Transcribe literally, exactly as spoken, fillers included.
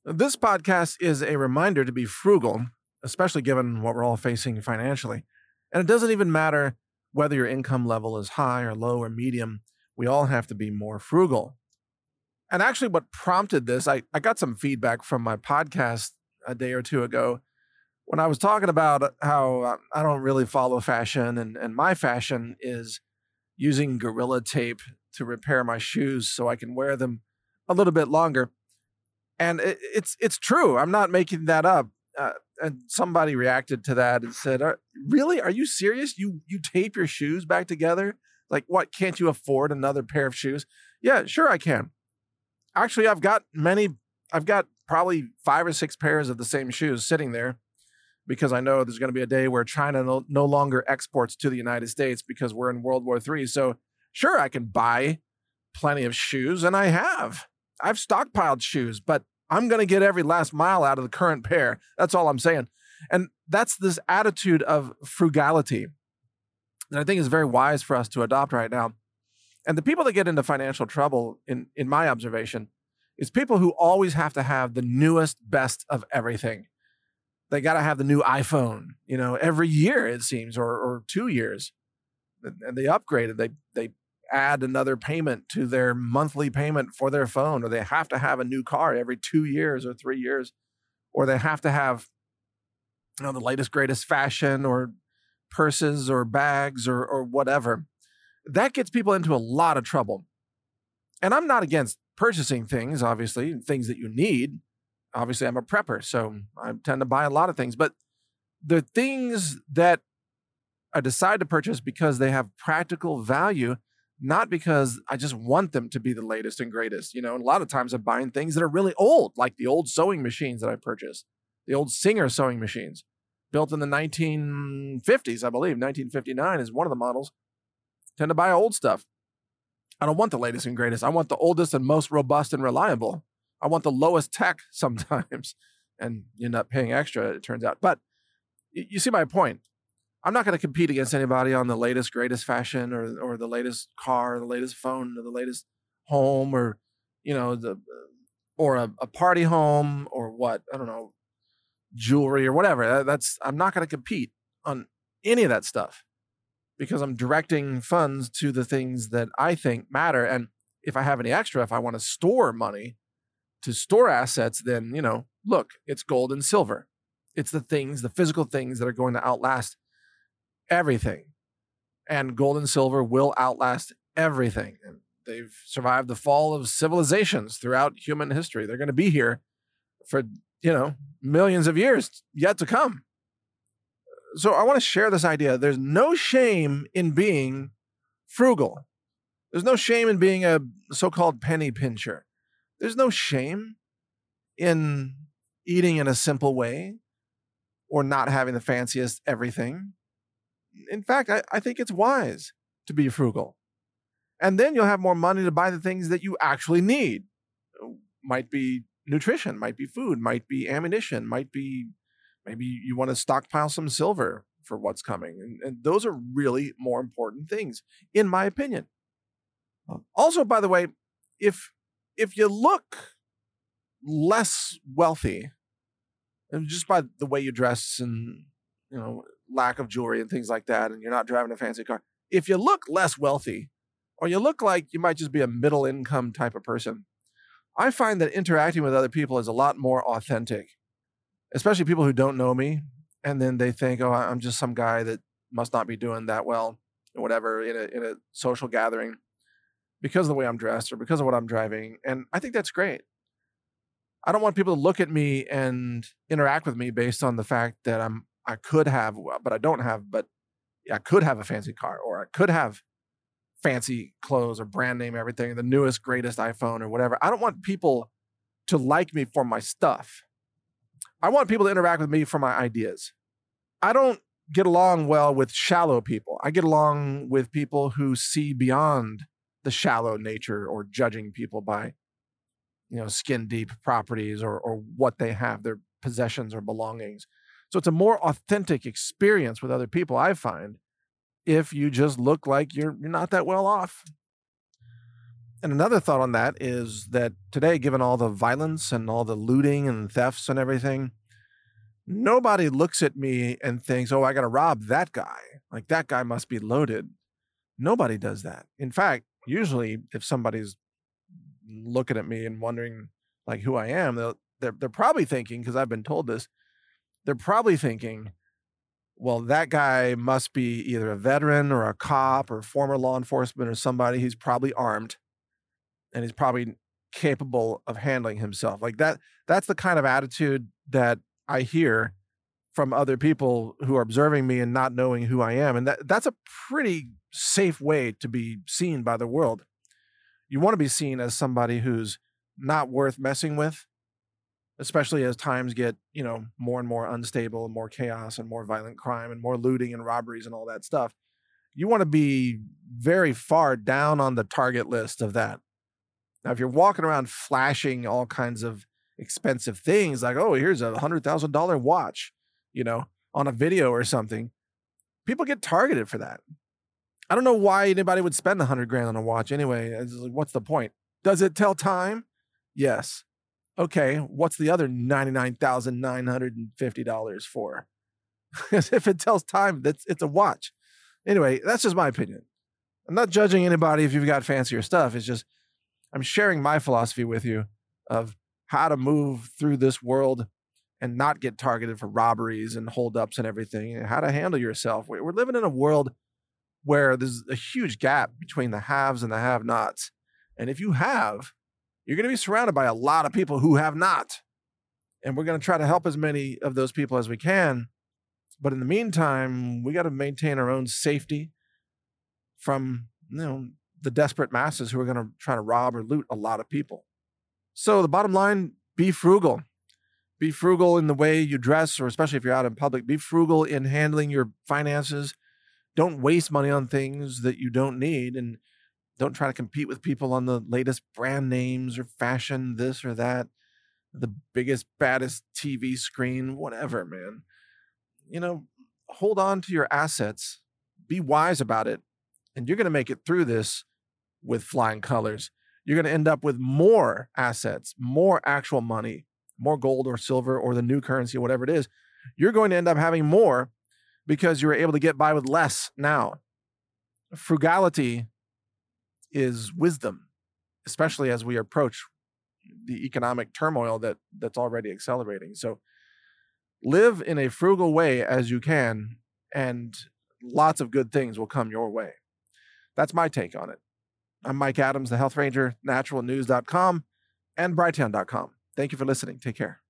This podcast is a reminder to be frugal, especially given what we're all facing financially. And it doesn't even matter whether your income level is high or low or medium, we all have to be more frugal. And actually, what prompted this, I, I got some feedback from my podcast a day or two ago when I was talking about how uh, I don't really follow fashion, and, and my fashion is using Gorilla Tape to repair my shoes so I can wear them a little bit longer. And it, it's it's true. I'm not making that up. Uh, and somebody reacted to that and said, "Are- "Really? Are you serious? You you tape your shoes back together? Like, what? Can't you afford another pair of shoes?" Yeah, sure I can. Actually, I've got many. I've got probably five or six pairs of the same shoes sitting there because I know there's going to be a day where China no, no longer exports to the United States because we're in World War Three. So sure, I can buy plenty of shoes, and I have. I've stockpiled shoes, but I'm going to get every last mile out of the current pair. That's all I'm saying. And that's this attitude of frugality that I think is very wise for us to adopt right now. And the people that get into financial trouble, in, in my observation, is people who always have to have the newest, best of everything. They got to have the new iPhone, you know, every year, it seems, or, or two years. And they upgrade it. They, they add another payment to their monthly payment for their phone, or they have to have a new car every two years or three years, or they have to have, you know, the latest, greatest fashion or purses or bags or, or whatever. That gets people into a lot of trouble. And I'm not against purchasing things, obviously, things that you need. Obviously, I'm a prepper, so I tend to buy a lot of things. But the things that I decide to purchase because they have practical value, not because I just want them to be the latest and greatest. You know, and a lot of times I'm buying things that are really old, like the old sewing machines that I purchased, the old Singer sewing machines, built in the nineteen fifties, I believe. nineteen fifty-nine is one of the models. Tend to buy old stuff. I don't want the latest and greatest. I want the oldest and most robust and reliable. I want the lowest tech sometimes, and you end up paying extra, it turns out. But y- you see my point. I'm not going to compete against anybody on the latest, greatest fashion, or or the latest car, or the latest phone, or the latest home, or you know the or a, a party home, or what, I don't know, jewelry or whatever. That- That's I'm not going to compete on any of that stuff because I'm directing funds to the things that I think matter. And if I have any extra, if I want to store money to store assets, then you know, look, it's gold and silver. It's the things, the physical things that are going to outlast everything. And gold and silver will outlast everything. And they've survived the fall of civilizations throughout human history. They're going to be here for, you know, millions of years yet to come. So I want to share this idea. There's no shame in being frugal. There's no shame in being a so-called penny pincher. There's no shame in eating in a simple way or not having the fanciest everything. In fact, I, I think it's wise to be frugal. And then you'll have more money to buy the things that you actually need. Might be nutrition, might be food, might be ammunition, might be maybe you want to stockpile some silver for what's coming. And, and those are really more important things, in my opinion. Also, by the way, if if you look less wealthy, and just by the way you dress and you know lack of jewelry and things like that, and you're not driving a fancy car, if you look less wealthy, or you look like you might just be a middle income type of person, I find that interacting with other people is a lot more authentic, especially people who don't know me, and then they think, oh, I'm just some guy that must not be doing that well, or whatever, in a in a social gathering because of the way I'm dressed or because of what I'm driving. And I think that's great. I don't want people to look at me and interact with me based on the fact that I'm I could have, well, but I don't have, but I could have a fancy car, or I could have fancy clothes or brand name everything, the newest, greatest iPhone or whatever. I don't want people to like me for my stuff. I want people to interact with me for my ideas. I don't get along well with shallow people. I get along with people who see beyond the shallow nature or judging people by, you know, skin deep properties or or what they have, their possessions or belongings. So it's a more authentic experience with other people, I find, if you just look like you're you're not that well off. And another thought on that is that today, given all the violence and all the looting and thefts and everything, nobody looks at me and thinks, oh, I got to rob that guy. Like that guy must be loaded. Nobody does that. In fact, usually if somebody's looking at me and wondering like who I am, they'll, they're, they're probably thinking, because I've been told this, they're probably thinking, well, that guy must be either a veteran or a cop or former law enforcement or somebody. He's probably armed and he's probably capable of handling himself. Like that, that's the kind of attitude that I hear from other people who are observing me and not knowing who I am. And that, that's a pretty safe way to be seen by the world. You want to be seen as somebody who's not worth messing with, especially as times get, you know, more and more unstable and more chaos and more violent crime and more looting and robberies and all that stuff. You want to be very far down on the target list of that. Now, if you're walking around flashing all kinds of expensive things like, oh, here's a one hundred thousand dollars watch, you know, on a video or something, people get targeted for that. I don't know why anybody would spend a hundred grand on a watch anyway. It's like, what's the point? Does it tell time? Yes. Okay, what's the other ninety-nine thousand nine hundred fifty dollars for? If it tells time, that's it's a watch. Anyway, that's just my opinion. I'm not judging anybody if you've got fancier stuff. It's just I'm sharing my philosophy with you of how to move through this world and not get targeted for robberies and holdups and everything, and how to handle yourself. We're living in a world where there's a huge gap between the haves and the have-nots. And if you have, you're going to be surrounded by a lot of people who have not. And we're going to try to help as many of those people as we can. But in the meantime, we got to maintain our own safety from, you know, the desperate masses who are going to try to rob or loot a lot of people. So the bottom line, be frugal. Be frugal in the way you dress, or especially if you're out in public, be frugal in handling your finances. Don't waste money on things that you don't need, and don't try to compete with people on the latest brand names or fashion, this or that, the biggest, baddest T V screen, whatever, man. You know, hold on to your assets, be wise about it, and you're going to make it through this with flying colors. You're going to end up with more assets, more actual money, more gold or silver or the new currency, whatever it is. You're going to end up having more because you're able to get by with less now. Frugality is wisdom, especially as we approach the economic turmoil that that's already accelerating. So live in a frugal way as you can, and lots of good things will come your way. That's my take on it. I'm Mike Adams, the Health Ranger, natural news dot com and brighteon dot com. Thank you for listening. Take care.